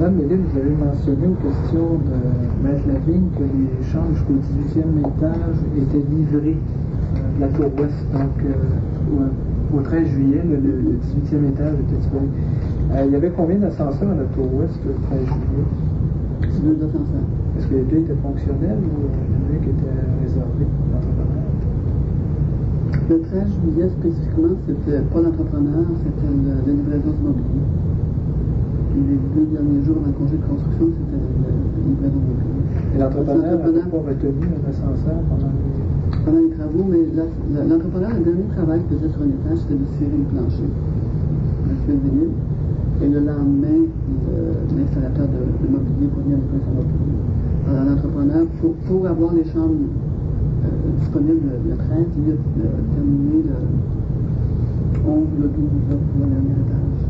Madame Bellil, vous avez mentionné aux questions de Maître Lavigne que les chambres jusqu'au 18e étage étaient livrées de la tour ouest. Donc, au 13 juillet, le 18e étage était disponible. Il y avait combien d'ascenseurs à la tour ouest le 13 juillet? 2 ascenseurs. Est-ce que les deux étaient fonctionnels ou il y en avait qui étaient réservés pour l'entrepreneur? Le 13 juillet spécifiquement, c'était pas l'entrepreneur, c'était la livraison du mobilier. Puis les 2 derniers jours avant le congé de construction, c'était la livraison du mobilier. Et l'entrepreneur n'avait pas retenu un ascenseur pendant les travaux, mais l'entrepreneur, le dernier travail qu'il faisait sur un étage, c'était de serrer le plancher, le fil vinyle. Et le lendemain, l'installateur de mobilier pour venir livrer son mobilier. Alors l'entrepreneur, pour avoir les chambres disponibles le 13, il a terminé le 11, le 12 pour le dernier étage.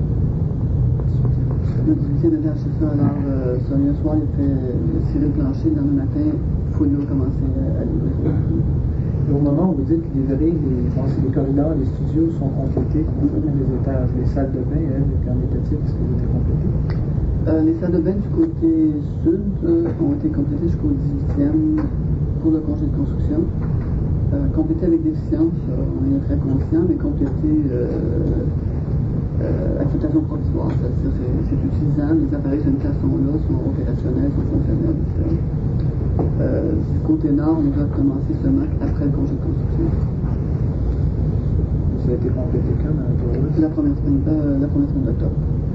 Le 18e étage, c'est ça. Alors, le soir, il a fait cirer le plancher. Le lendemain matin, il faut recommencer à livrer. Et au moment où vous dites livrer, les corridors, les studios sont complétés combien les étages? Les salles de bain, elles, qu'en était-il? Est-ce qu'elles étaient complétées? Les salles de bain du côté sud ont été complétées jusqu'au 18e pour le congé de construction. Complétées avec déficience, on est très conscient, mais complétées acceptation provisoire, c'est-à-dire c'est utilisable, les appareils sanitaires sont là, sont opérationnels, sont fonctionnels, etc. Du côté nord, on va commencer seulement après le congé de construction. Ça a été complété quand dans la tour ouest? La première semaine d'octobre.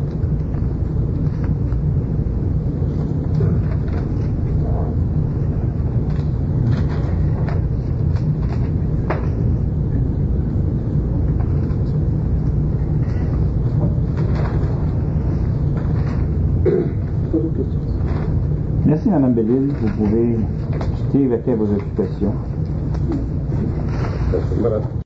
Merci, Mme Bellil. Vous pouvez quitter et vaquer à vos occupations. Voilà.